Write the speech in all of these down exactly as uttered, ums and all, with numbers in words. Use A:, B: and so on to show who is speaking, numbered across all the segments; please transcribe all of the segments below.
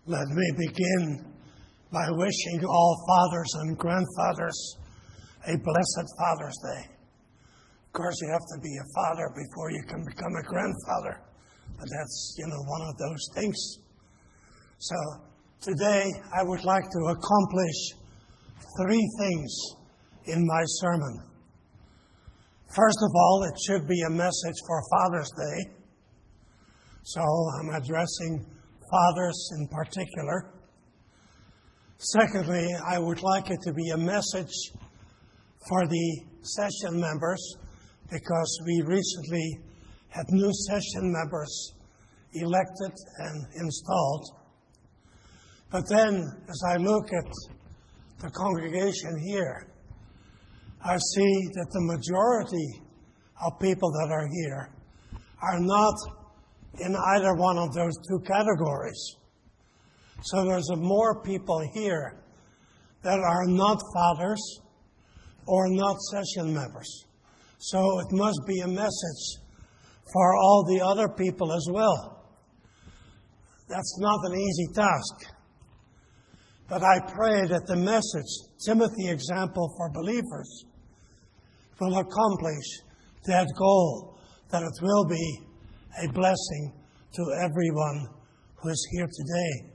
A: Let me begin by wishing all fathers and grandfathers a blessed Father's Day. Of course, you have to be a father before you can become a grandfather. But that's, you know, one of those things. So today I would like to accomplish three things in my sermon. First of all, it should be a message for Father's Day. So I'm addressing fathers in particular. Secondly, I would like it to be a message for the session members, because we recently had new session members elected and installed. But then, as I look at the congregation here, I see that the majority of people that are here are not in either one of those two categories. So there's more people here that are not fathers or not session members. So it must be a message for all the other people as well. That's not an easy task. But I pray that the message, Timothy Example for Believers, will accomplish that goal, that it will be a blessing to everyone who is here today.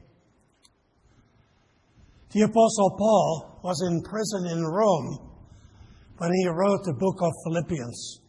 A: The Apostle Paul was in prison in Rome when he wrote the book of Philippians.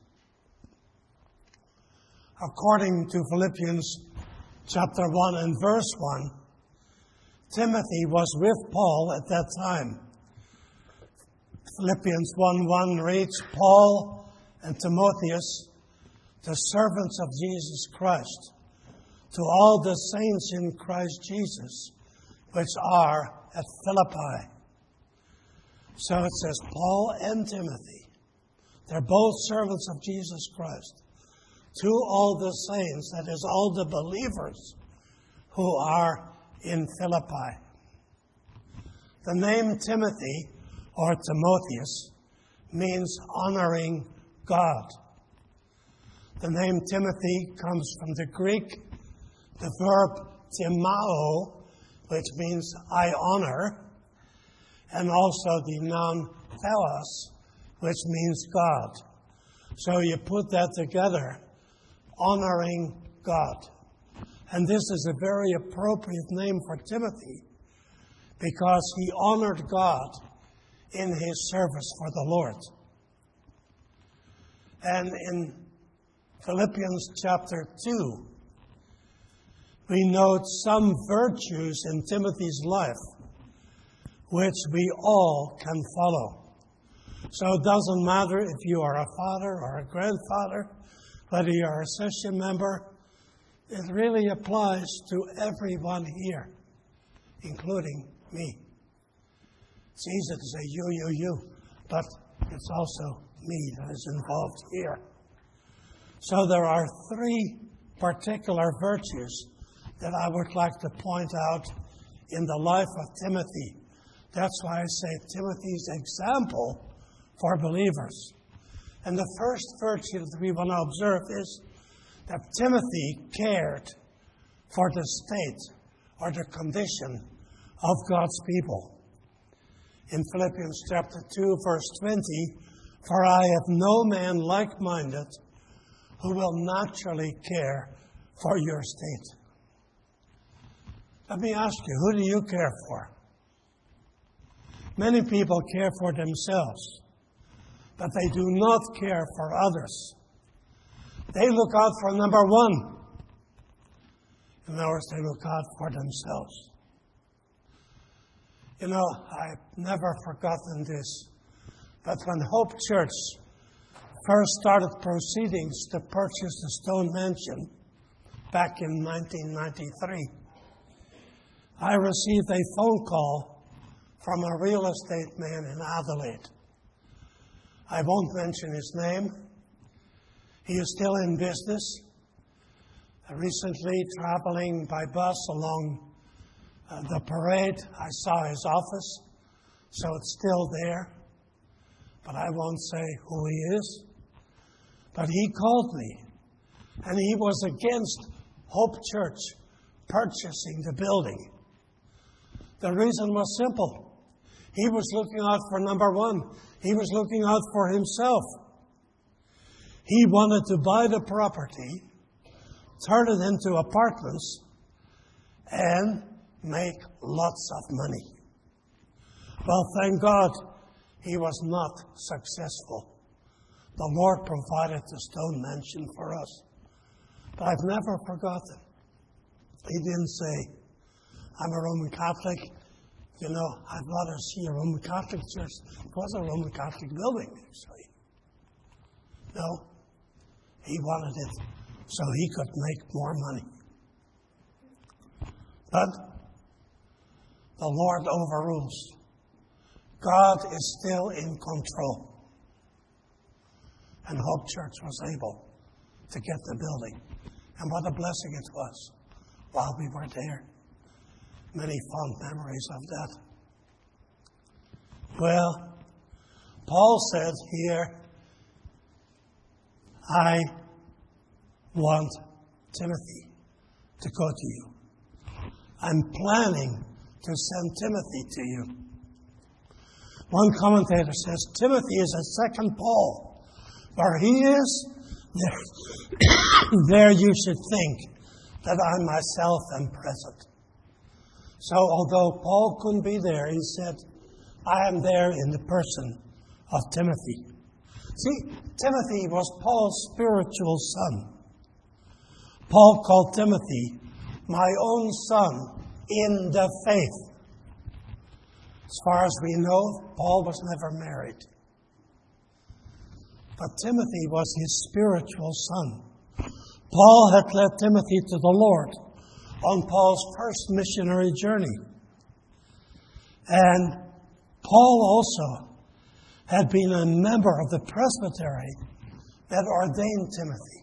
A: According to Philippians chapter one and verse one, Timothy was with Paul at that time. Philippians one one reads, Paul and Timotheus, the servants of Jesus Christ, to all the saints in Christ Jesus, which are at Philippi. So it says Paul and Timothy. They're both servants of Jesus Christ. To all the saints, that is, all the believers who are in Philippi. The name Timothy, or Timotheus, means honoring God. The name Timothy comes from the Greek, the verb timao, which means I honor, and also the noun theos, which means God. So you put that together, honoring God. And this is a very appropriate name for Timothy, because he honored God in his service for the Lord. And in Philippians chapter two, we note some virtues in Timothy's life which we all can follow. So it doesn't matter if you are a father or a grandfather, whether you are a session member, it really applies to everyone here, including me. It's easy to say you, you, you, but it's also me that is involved here. So there are three particular virtues that I would like to point out in the life of Timothy. That's why I say Timothy's example for believers. And the first virtue that we want to observe is that Timothy cared for the state or the condition of God's people. In Philippians chapter two, verse twenty, for I have no man like-minded who will naturally care for your state. Let me ask you, who do you care for? Many people care for themselves, but they do not care for others. They look out for number one. In other words, they look out for themselves. You know, I've never forgotten this, but when Hope Church first started proceedings to purchase the Stone Mansion back in nineteen ninety-three, I received a phone call from a real estate man in Adelaide. I won't mention his name. He is still in business. Recently, traveling by bus along uh, the parade, I saw his office, so it's still there. But I won't say who he is. But he called me, and he was against Hope Church purchasing the building. The reason was simple. He was looking out for number one. He was looking out for himself. He wanted to buy the property, turn it into apartments, and make lots of money. Well, thank God he was not successful. The Lord provided the stone mansion for us. But I've never forgotten. He didn't say, I'm a Roman Catholic. You know, I'd rather see a Roman Catholic church. It was a Roman Catholic building, actually. No, he wanted it so he could make more money. But the Lord overrules. God is still in control. And Hope Church was able to get the building. And what a blessing it was while we were there. Many fond memories of that. Well, Paul said here, I want Timothy to go to you. I'm planning to send Timothy to you. One commentator says, Timothy is a second Paul. Where he is, there, there you should think that I myself am present. So although Paul couldn't be there, he said, I am there in the person of Timothy. See, Timothy was Paul's spiritual son. Paul called Timothy my own son in the faith. As far as we know, Paul was never married. But Timothy was his spiritual son. Paul had led Timothy to the Lord on Paul's first missionary journey. And Paul also had been a member of the presbytery that ordained Timothy.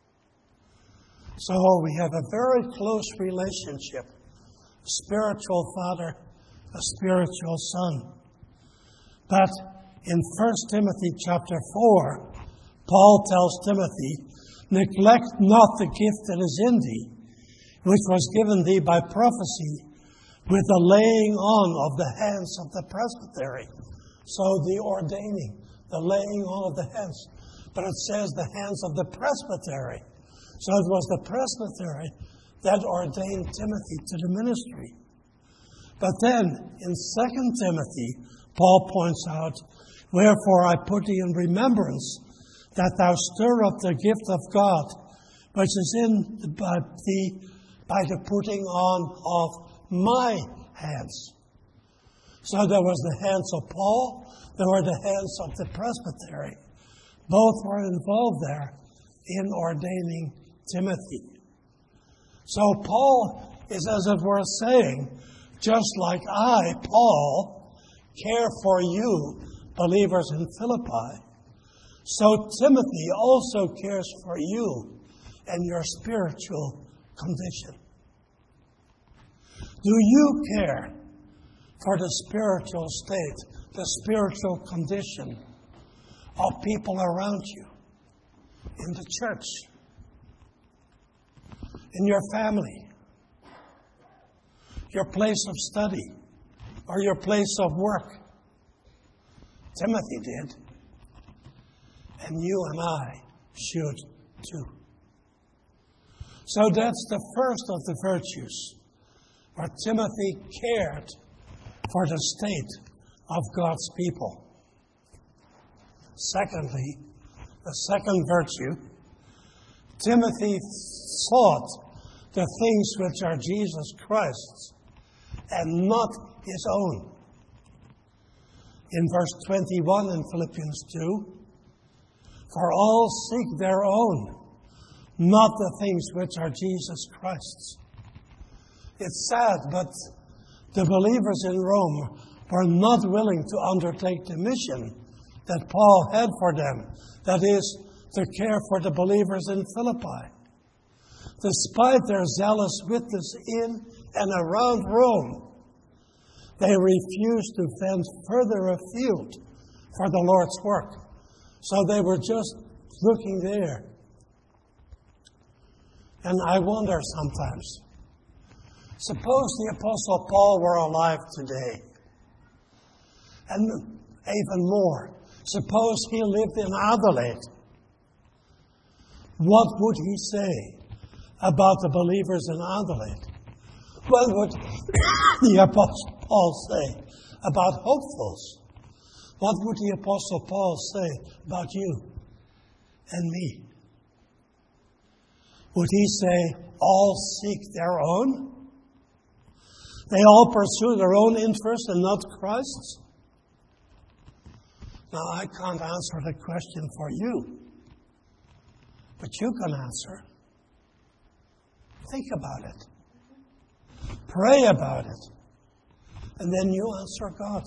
A: So we have a very close relationship, a spiritual father, a spiritual son. But in First Timothy chapter four, Paul tells Timothy, neglect not the gift that is in thee, which was given thee by prophecy with the laying on of the hands of the presbytery. So the ordaining, the laying on of the hands. But it says the hands of the presbytery. So it was the presbytery that ordained Timothy to the ministry. But then, in Second Timothy, Paul points out, wherefore I put thee in remembrance, that thou stir up the gift of God, which is in thee by the putting on of my hands. So there was the hands of Paul, there were the hands of the presbytery. Both were involved there in ordaining Timothy. So Paul is, as it were, saying, just like I, Paul, care for you, believers in Philippi, so Timothy also cares for you and your spiritual condition. Do you care for the spiritual state, the spiritual condition of people around you, in the church, in your family, your place of study, or your place of work? Timothy did. And you and I should too. So that's the first of the virtues, where Timothy cared for the state of God's people. Secondly, the second virtue, Timothy sought the things which are Jesus Christ's and not his own. In verse twenty-one in Philippians two, for all seek their own, not the things which are Jesus Christ's. It's sad, but the believers in Rome were not willing to undertake the mission that Paul had for them, that is, to care for the believers in Philippi. Despite their zealous witness in and around Rome, they refused to vent further afield for the Lord's work. So they were just looking there. And I wonder sometimes, Suppose the Apostle Paul were alive today. And even more, suppose he lived in Adelaide. What would he say about the believers in Adelaide? What would the Apostle Paul say about hopefuls? What would the Apostle Paul say about you and me? Would he say, all seek their own? They all pursue their own interest and not Christ's? Now, I can't answer the question for you, but you can answer. Think about it. Pray about it. And then you answer God.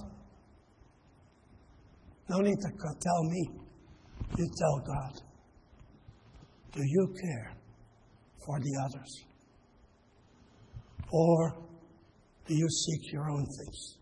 A: No need to tell me. You tell God. Do you care for the others? Or do you seek your own things?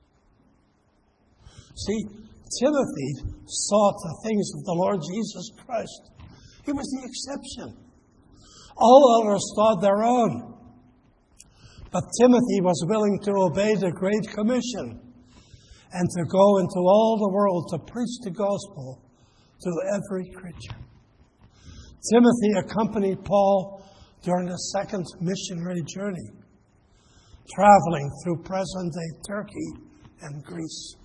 A: See, Timothy sought the things of the Lord Jesus Christ. He was the exception. All others sought their own. But Timothy was willing to obey the Great Commission and to go into all the world to preach the gospel to every creature. Timothy accompanied Paul during the second missionary journey, traveling through present-day Turkey and Greece.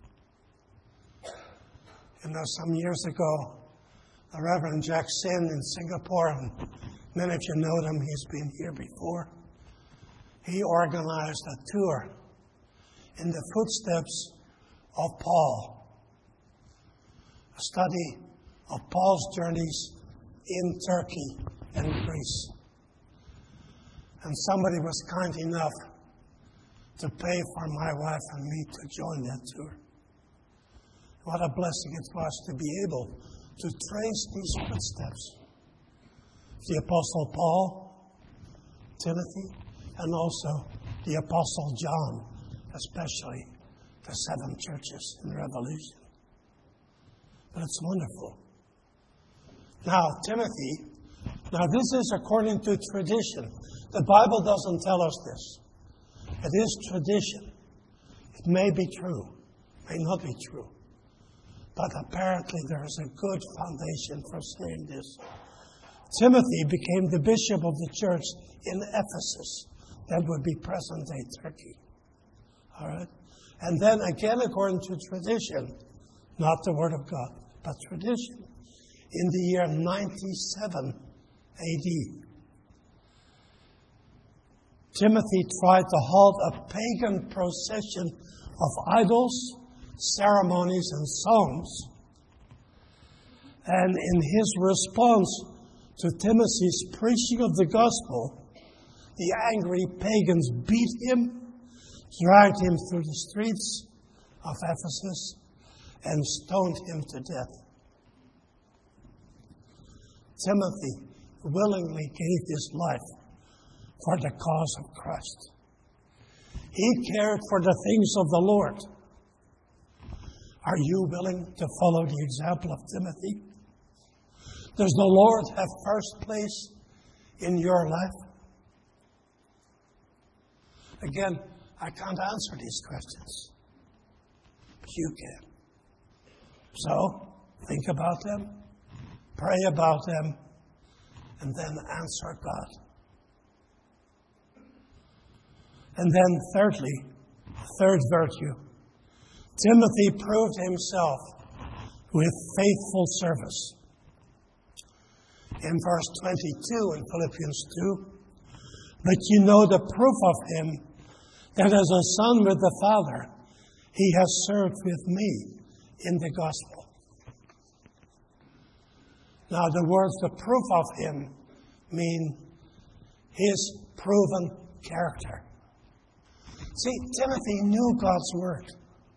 A: You know, some years ago, the Reverend Jack Sin in Singapore, and many of you know him, he's been here before. He organized a tour in the footsteps of Paul, a study of Paul's journeys in Turkey and Greece. And somebody was kind enough to pay for my wife and me to join that tour. What a blessing it was to be able to trace these footsteps. The Apostle Paul, Timothy, and also the Apostle John, especially the seven churches in Revelation. But it's wonderful. Now, Timothy, now this is according to tradition. The Bible doesn't tell us this. It is tradition. It may be true, may not be true. But apparently there is a good foundation for saying this. Timothy became the bishop of the church in Ephesus. That would be present-day Turkey. All right? And then again, according to tradition, not the Word of God, but tradition, in the year ninety-seven A D, Timothy tried to halt a pagan procession of idols, ceremonies, and songs. And in his response to Timothy's preaching of the gospel, the angry pagans beat him, dragged him through the streets of Ephesus, and stoned him to death. Timothy willingly gave his life for the cause of Christ. He cared for the things of the Lord. Are you willing to follow the example of Timothy? Does the Lord have first place in your life? Again, I can't answer these questions. You can. So, think about them, pray about them, and then answer God. And then thirdly, third virtue, Timothy proved himself with faithful service. In verse twenty-two in Philippians two, but you know the proof of him, that as a son with the Father, he has served with me in the gospel. Now the words, the proof of him, mean his proven character. See, Timothy knew God's word.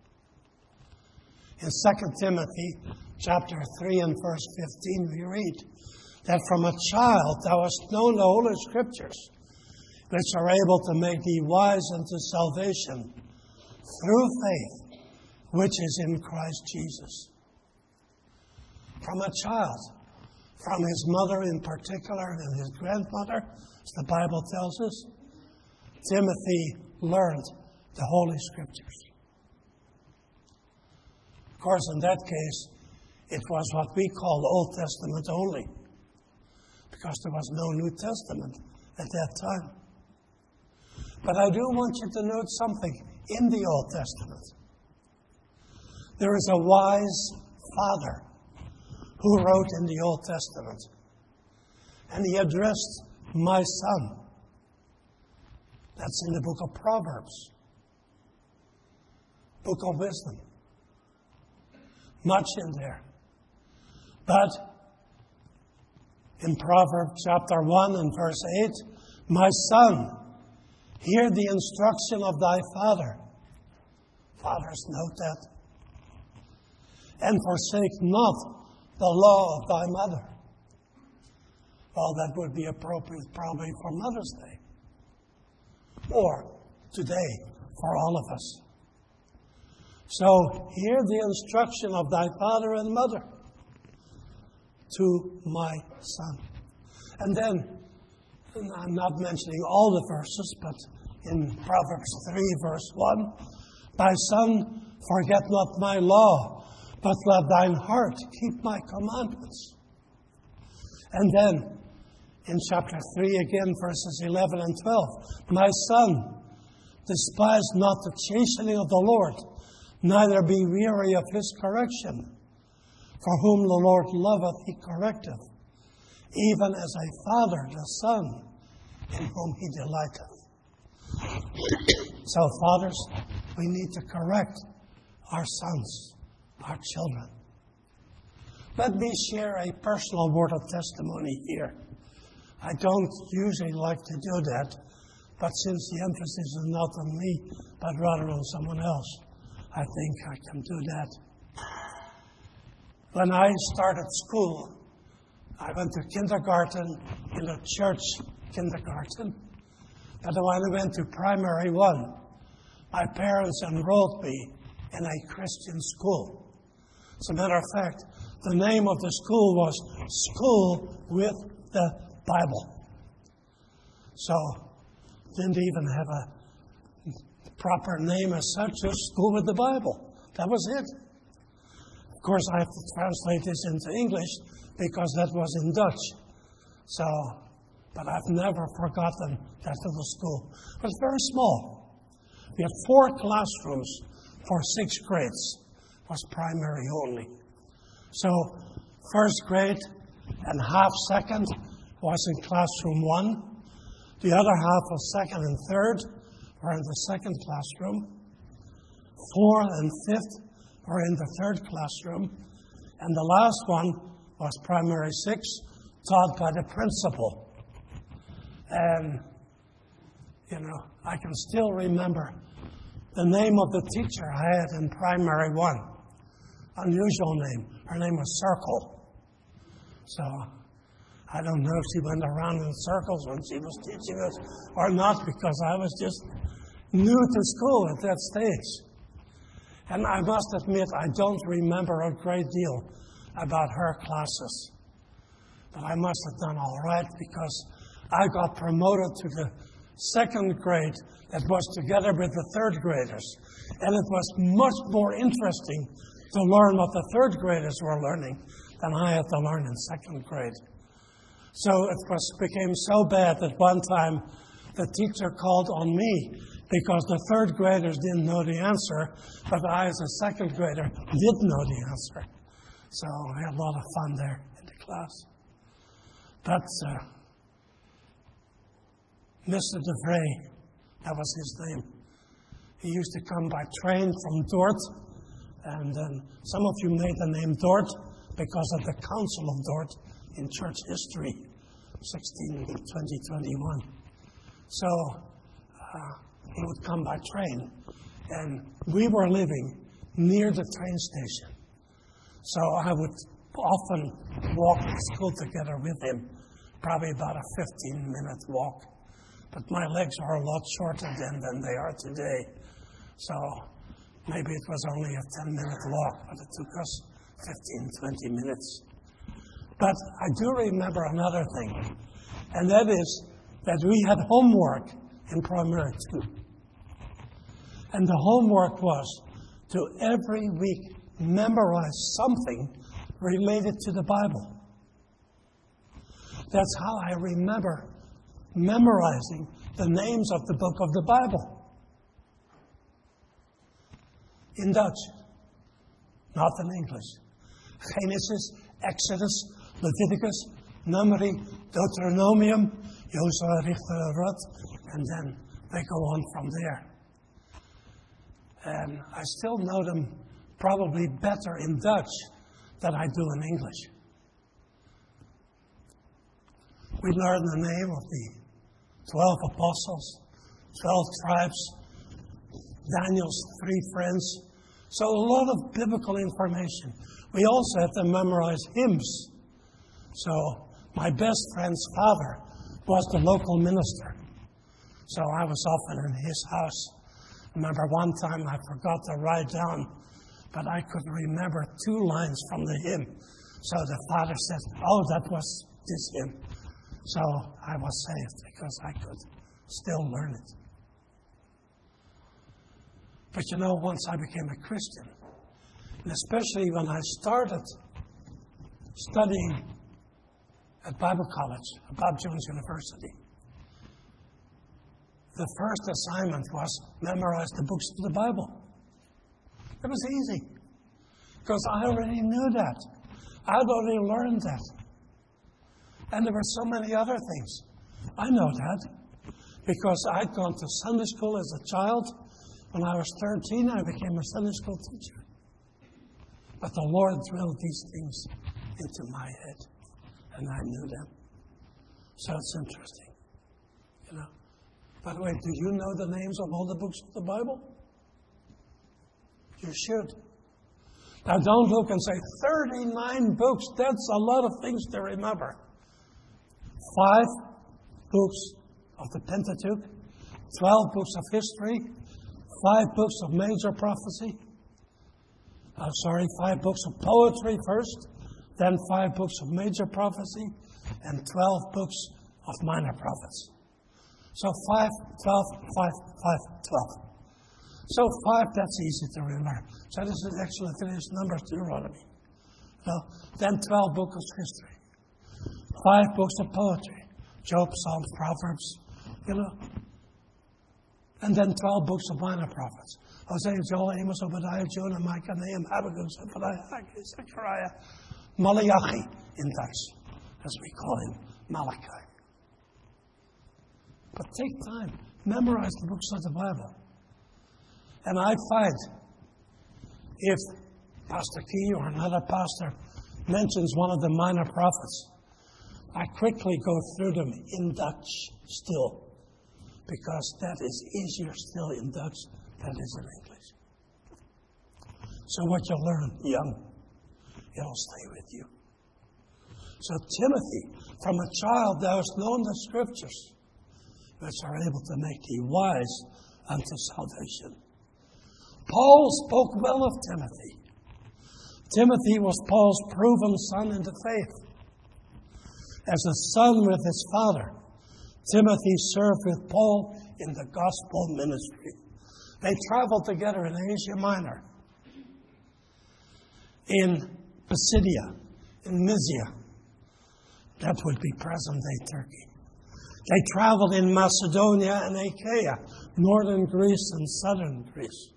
A: In Second Timothy chapter three and verse fifteen, we read that from a child thou hast known the Holy Scriptures, which are able to make thee wise unto salvation through faith, which is in Christ Jesus. From a child, from his mother in particular and his grandmother, as the Bible tells us, Timothy learned the Holy Scriptures. Of course, in that case, it was what we call Old Testament only, because there was no New Testament at that time. But I do want you to note something in the Old Testament. There is a wise father who wrote in the Old Testament, and he addressed my son. That's in the book of Proverbs, book of wisdom. Much in there. But in Proverbs chapter one and verse eight, my son, hear the instruction of thy father. Fathers, note that. And forsake not the law of thy mother. Well, that would be appropriate probably for Mother's Day. Or today for all of us. So, hear the instruction of thy father and mother to my son. And then, and I'm not mentioning all the verses, but in Proverbs three, verse one, my son, forget not my law, but let thine heart keep my commandments. And then, in chapter three again, verses eleven and twelve, my son, despise not the chastening of the Lord, neither be weary of his correction. For whom the Lord loveth, he correcteth, even as a father the son, in whom he delighteth. So, fathers, we need to correct our sons, our children. Let me share a personal word of testimony here. I don't usually like to do that, but since the emphasis is not on me, but rather on someone else, I think I can do that. When I started school, I went to kindergarten in a church kindergarten. But when I went to primary one, my parents enrolled me in a Christian school. As a matter of fact, the name of the school was School with the Bible. So, didn't even have a proper name as such, just School with the Bible. That was it. Of course, I have to translate this into English because that was in Dutch. So, but I've never forgotten that little school. But it's very small. We had four classrooms for six grades. It was primary only. So, first grade and half second was in classroom one. The other half of second and third were in the second classroom. Fourth and fifth were in the third classroom. And the last one was primary six, taught by the principal. And, you know, I can still remember the name of the teacher I had in primary one. Unusual name. Her name was Circle. So, I don't know if she went around in circles when she was teaching us or not, because I was just new to school at that stage. And I must admit, I don't remember a great deal about her classes. But I must have done all right, because I got promoted to the second grade that was together with the third graders. And it was much more interesting to learn what the third graders were learning than I had to learn in second grade. So it was, became so bad that one time the teacher called on me because the third graders didn't know the answer, but I, as a second grader, did know the answer. So I had a lot of fun there in the class. But uh, Mister DeVray, that was his name. He used to come by train from Dort, and then some of you made the name Dort because of the Council of Dort in church history, sixteen twenty, twenty-one. So uh, he would come by train, and we were living near the train station. So I would often walk to school together with him, probably about a fifteen-minute walk. But my legs are a lot shorter then than they are today. So maybe it was only a ten-minute walk, but it took us fifteen, twenty minutes. But I do remember another thing, and that is that we had homework in primary two. And the homework was to every week memorize something related to the Bible. That's how I remember memorizing the names of the book of the Bible. In Dutch, not in English. Genesis, Exodus, Leviticus, Numeri, Deuteronomium, Jozua, Richter, Ruth, and then they go on from there. And I still know them probably better in Dutch than I do in English. We learn the name of the twelve apostles, twelve tribes, Daniel's three friends. So a lot of biblical information. We also had to memorize hymns. So my best friend's father was the local minister. So I was often in his house. I remember one time I forgot to write down, but I could remember two lines from the hymn. So the father said, oh, that was this hymn. So I was saved because I could still learn it. But you know, once I became a Christian, and especially when I started studying at Bible College, at Bob Jones University, the first assignment was memorize the books of the Bible. It was easy, because I already knew that. I'd already learned that. And there were so many other things. I know that, because I'd gone to Sunday school as a child. When I was thirteen, I became a Sunday school teacher. But the Lord drilled these things into my head, and I knew them. So it's interesting, you know. By the way, do you know the names of all the books of the Bible? You should. Now don't look and say, thirty-nine books, that's a lot of things to remember. Five books of the Pentateuch, twelve books of history, five books of major prophecy, uh, sorry, five books of poetry first, then five books of major prophecy, and twelve books of minor prophets. So five, twelve, five, five, twelve. So five, that's easy to remember. So this is actually finished Numbers, Deuteronomy. So then twelve books of history. Five books of poetry. Job, Psalms, Proverbs, you know. And then twelve books of minor prophets. Hosea, Joel, Amos, Obadiah, Jonah, Micah, Nahum, Habakkuk, Zephaniah, Haggai, Zechariah, Malachi in Dutch, as we call him, Malachi. But take time. Memorize the books of the Bible. And I find if Pastor Key or another pastor mentions one of the minor prophets, I quickly go through them in Dutch still, because that is easier still in Dutch than it is in English. So what you learn young, it'll stay with you. So Timothy, from a child thou hast known the Scriptures, which are able to make thee wise unto salvation. Paul spoke well of Timothy. Timothy was Paul's proven son in the faith. As a son with his father, Timothy served with Paul in the gospel ministry. They traveled together in Asia Minor, in Pisidia, in Mysia. That would be present-day Turkey. They traveled in Macedonia and Achaia, northern Greece and southern Greece.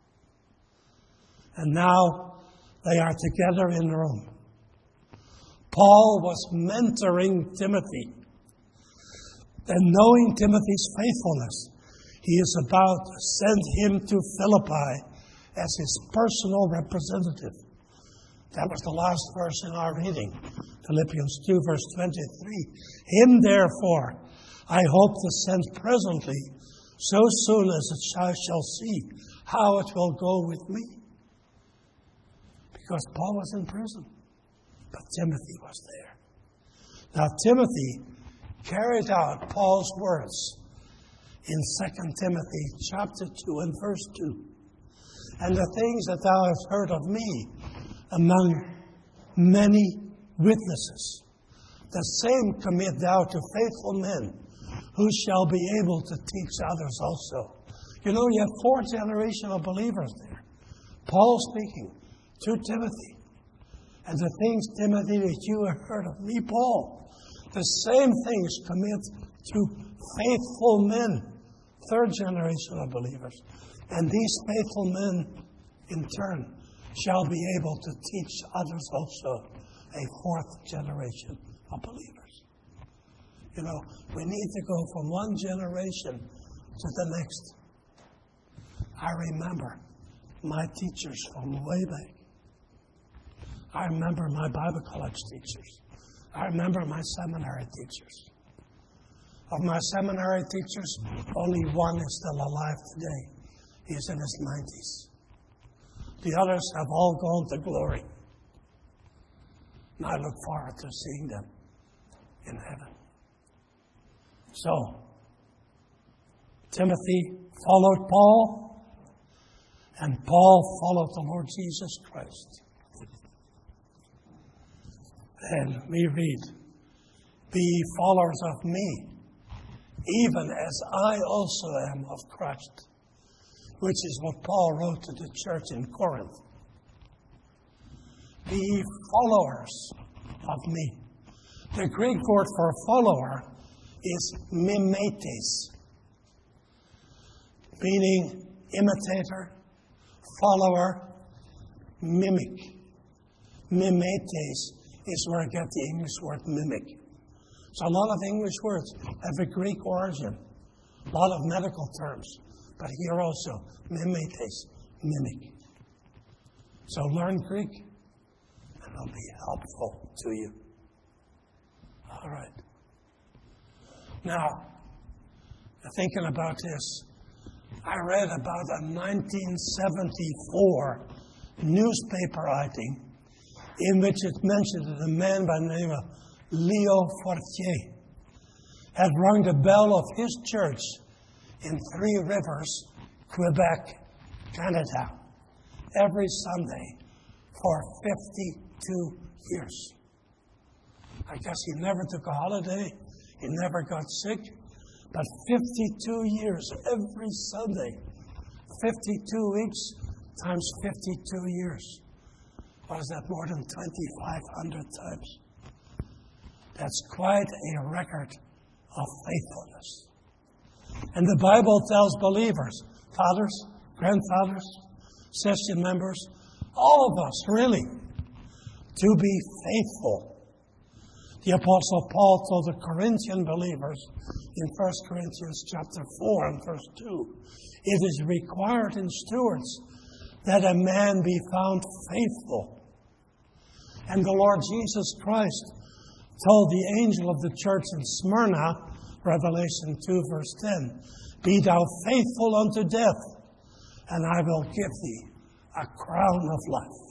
A: And now they are together in Rome. Paul was mentoring Timothy. And knowing Timothy's faithfulness, he is about to send him to Philippi as his personal representative. That was the last verse in our reading, Philippians two, verse twenty-three. Him, therefore, I hope to send presently, so soon as I shall see how it will go with me. Because Paul was in prison, but Timothy was there. Now, Timothy carried out Paul's words in Second Timothy chapter two and verse two. And the things that thou hast heard of me among many witnesses, the same commit thou to faithful men, who shall be able to teach others also. You know, you have four generations of believers there. Paul speaking to Timothy. And the things, Timothy, that you have heard of me, Paul, the same things commit to faithful men, third generation of believers. And these faithful men, in turn, shall be able to teach others also, a fourth generation of believers. You know, we need to go from one generation to the next. I remember my teachers from way back. I remember my Bible college teachers. I remember my seminary teachers. Of my seminary teachers, only one is still alive today. He's in his nineties. The others have all gone to glory. And I look forward to seeing them in heaven. So, Timothy followed Paul, and Paul followed the Lord Jesus Christ. Then we read, "Be ye followers of me, even as I also am of Christ," which is what Paul wrote to the church in Corinth. Be ye followers of me. The Greek word for follower is mimetes, meaning imitator, follower, mimic. Mimetes is where I get the English word mimic. So a lot of English words have a Greek origin, a lot of medical terms, but here also, mimetes, mimic. So learn Greek, and it'll be helpful to you. All right. Now, thinking about this, I read about a nineteen seventy-four newspaper item in which it mentioned that a man by the name of Leo Fortier had rung the bell of his church in Three Rivers, Quebec, Canada, every Sunday for fifty-two years. I guess he never took a holiday, he never got sick, but fifty-two years every Sunday, fifty-two weeks times fifty-two years. What is that, more than twenty-five hundred times? That's quite a record of faithfulness. And the Bible tells believers, fathers, grandfathers, session members, all of us, really, to be faithful. The Apostle Paul told the Corinthian believers in First Corinthians chapter four and verse two, it is required in stewards that a man be found faithful. And the Lord Jesus Christ told the angel of the church in Smyrna, Revelation two, verse ten, "Be thou faithful unto death, and I will give thee a crown of life."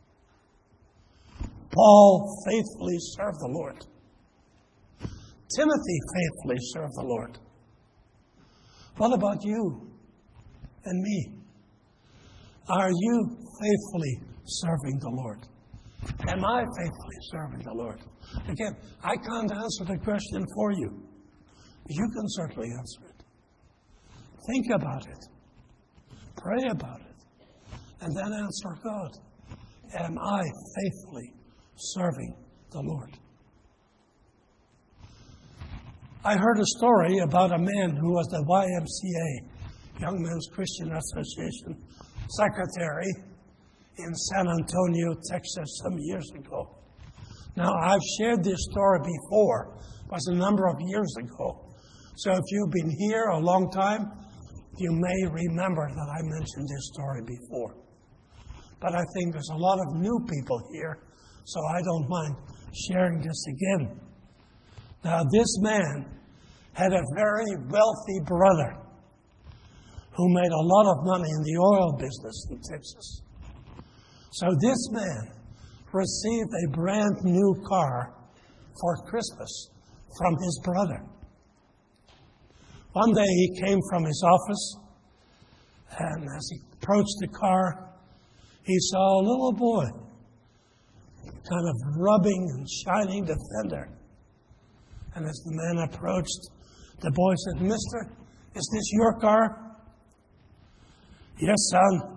A: Paul faithfully served the Lord. Timothy faithfully served the Lord. What about you and me? Are you faithfully serving the Lord? Am I faithfully serving the Lord? Again, I can't answer the question for you. You can certainly answer it. Think about it. Pray about it. And then answer God. Am I faithfully serving the Lord? I heard a story about a man who was the Y M C A, Young Men's Christian Association, secretary in San Antonio, Texas, some years ago. Now, I've shared this story before. It was a number of years ago. So if you've been here a long time, you may remember that I mentioned this story before. But I think there's a lot of new people here, so I don't mind sharing this again. Now, this man had a very wealthy brother who made a lot of money in the oil business in Texas. So this man received a brand new car for Christmas from his brother. One day he came from his office, and as he approached the car, he saw a little boy kind of rubbing and shining the fender. And as the man approached, The boy said, "Mister, is this your car?" "Yes, son."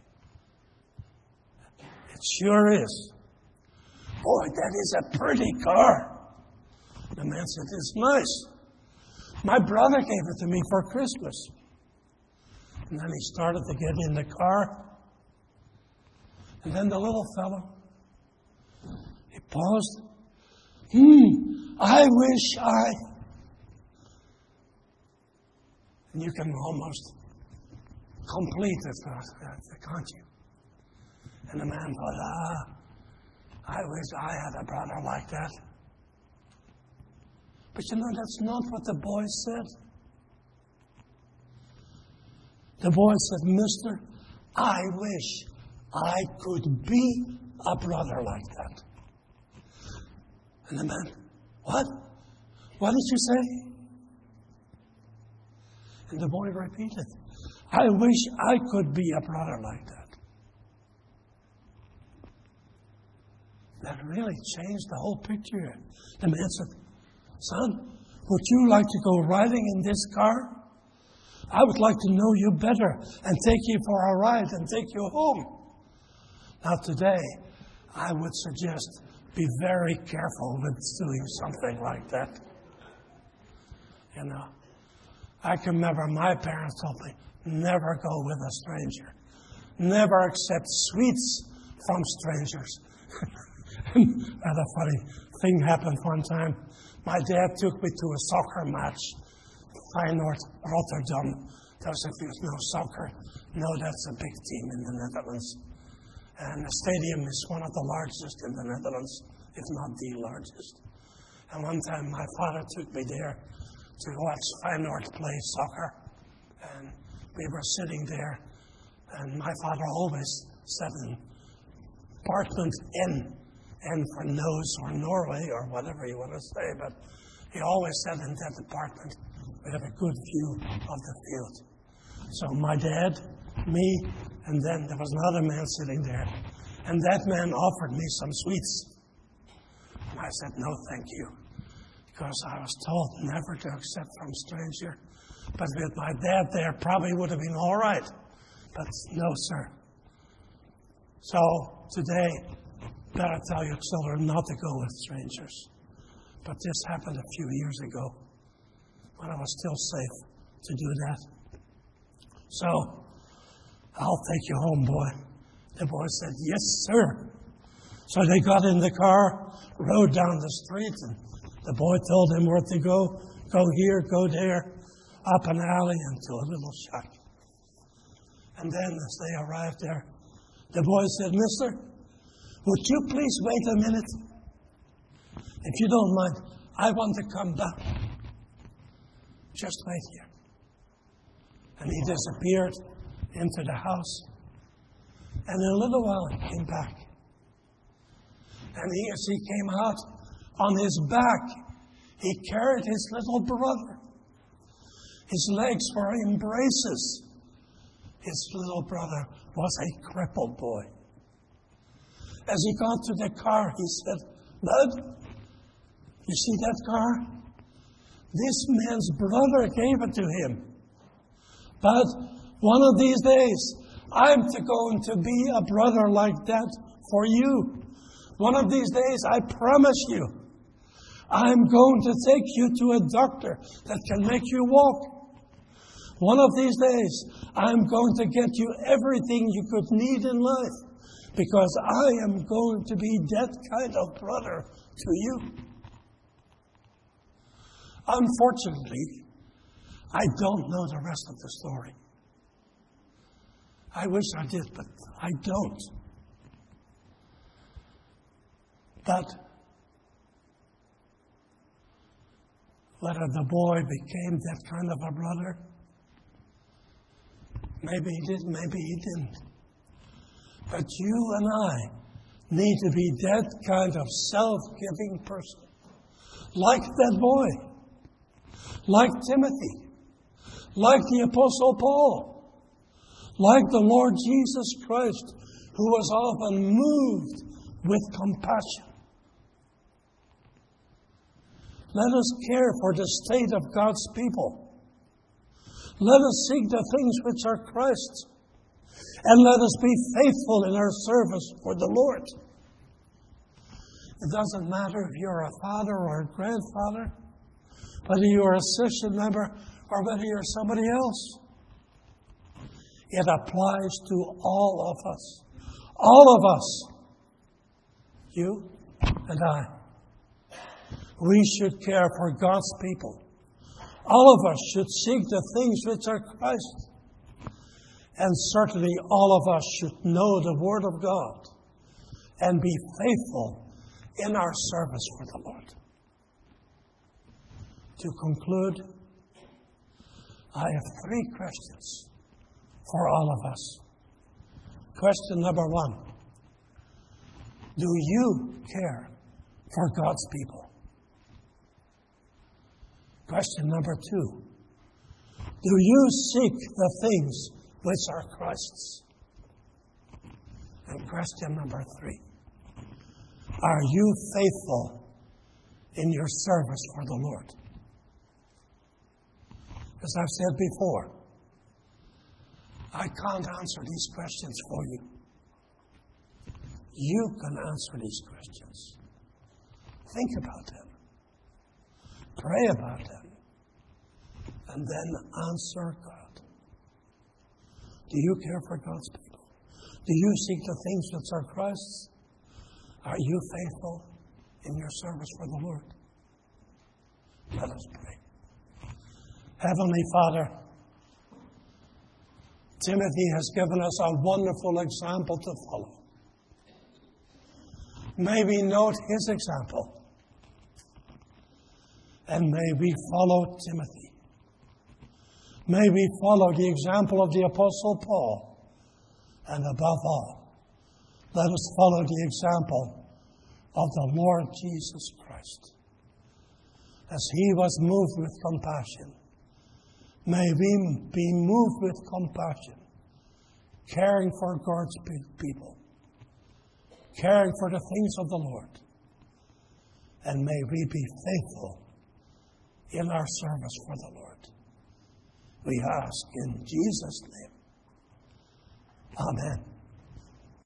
A: "It sure is." "Boy, that is a pretty car." The man said, "It's nice. My brother gave it to me for Christmas." And then he started to get in the car. And then the little fellow, he paused. Hmm, I wish I... And you can almost complete it, can't you? And the man thought, ah, I wish I had a brother like that. But you know, that's not what the boy said. The boy said, "Mister, I wish I could be a brother like that." And the man, "What? What did you say?" And the boy repeated, "I wish I could be a brother like that." That really changed the whole picture. The man said, "Son, would you like to go riding in this car? I would like to know you better and take you for a ride and take you home." Now today, I would suggest be very careful with doing something like that. You know, I can remember my parents told me, never go with a stranger. Never accept sweets from strangers. And a funny thing happened one time. My dad took me to a soccer match. Feyenoord, Rotterdam. Those of you who know soccer know that's a big team in the Netherlands. And the stadium is one of the largest in the Netherlands, if not the largest. And one time my father took me there to watch Feyenoord play soccer. And we were sitting there, and my father always said an apartment in, N for nose or Norway or whatever you want to say, but he always said in that apartment, we have a good view of the field. So my dad, me, and then there was another man sitting there. And that man offered me some sweets. And I said, "No, thank you." Because I was told never to accept from stranger. But with my dad there, probably would have been all right. But no, sir. So today, better tell your children not to go with strangers. But this happened a few years ago when I was still safe to do that. So, "I'll take you home, boy." The boy said, "Yes, sir." So they got in the car, rode down the street, and the boy told him where to go. Go here, go there, up an alley into a little shack. And then as they arrived there, the boy said, "Mister, would you please wait a minute? If you don't mind, I want to come down. Just wait here." And he disappeared into the house. And in a little while he came back. And he, as he came out, on his back, he carried his little brother. His legs were in braces. His little brother was a crippled boy. As he got to the car, he said, "Bud, you see that car? This man's brother gave it to him. But one of these days, I'm to going to be a brother like that for you. One of these days, I promise you, I'm going to take you to a doctor that can make you walk. One of these days, I'm going to get you everything you could need in life, because I am going to be that kind of brother to you." Unfortunately, I don't know the rest of the story. I wish I did, but I don't. But whether the boy became that kind of a brother, maybe he did, maybe he didn't. But you and I need to be that kind of self-giving person. Like that boy. Like Timothy. Like the Apostle Paul. Like the Lord Jesus Christ, who was often moved with compassion. Let us care for the state of God's people. Let us seek the things which are Christ's. And let us be faithful in our service for the Lord. It doesn't matter if you're a father or a grandfather, whether you're a assistant member or whether you're somebody else. It applies to all of us. All of us. You and I. We should care for God's people. All of us should seek the things which are Christ. And certainly all of us should know the Word of God and be faithful in our service for the Lord. To conclude, I have three questions for all of us. Question number one. Do you care for God's people? Question number two. Do you seek the things which are Christ's? And question number three. Are you faithful in your service for the Lord? As I've said before, I can't answer these questions for you. You can answer these questions. Think about them. Pray about them. And then answer God. Do you care for God's people? Do you seek the things which are Christ's? Are you faithful in your service for the Lord? Let us pray. Heavenly Father, Timothy has given us a wonderful example to follow. May we note his example. And may we follow Timothy. May we follow the example of the Apostle Paul. And above all, let us follow the example of the Lord Jesus Christ. As he was moved with compassion, may we be moved with compassion, caring for God's people, caring for the things of the Lord. And may we be faithful in our service for the Lord. We ask in Jesus' name. Amen.